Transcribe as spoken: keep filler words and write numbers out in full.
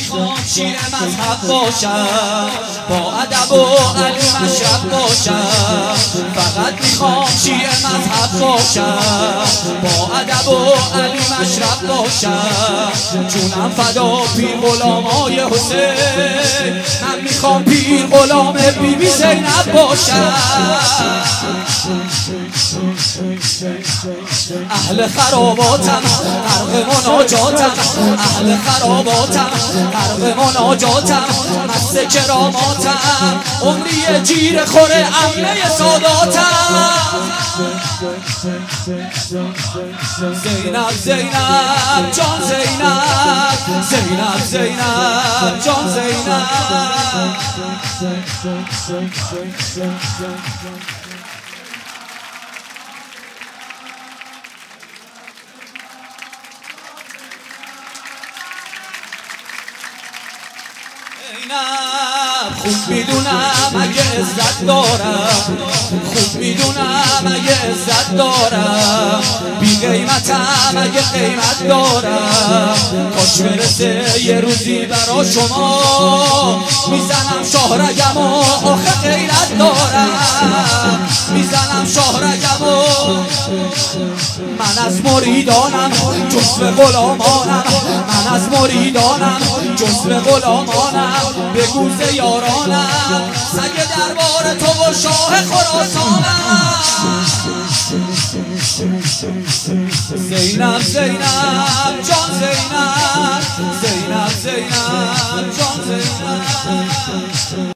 میخوام شیر مذهب باشم، با ادب و علی مشرب باشم. فقط میخوام شیر مذهب باشم، با ادب و علی مشرب باشم. جونم فدا پیر غلامای حسین، من میخوام پیر غلام بی بی زینب باشم. اهل خراباتم غرق مناجاتم، اهل خراباتم غرق مناجاتم. مست کراماتم عمری جیر خوره امنه ساداتم. زینب زینب جان زینب، زینب زینب جان زینب. خوب میدونم اگه عزت دارم، خوب میدونم اگه عزت دارم. بی قیمتم اگه قیمت دارم. کاش برسه یه روزی برا شما، میزنم شاهرگم و آخه غیرت دارم. میزنم شاهرگم و من از مریدانم جزو غلامانم، من از مریدانم جزو غلامانم. به گوز یارانم سگ دربار تو و شاه خراسانم. زینب زینب جان زینب، زینب زینب جان زینب.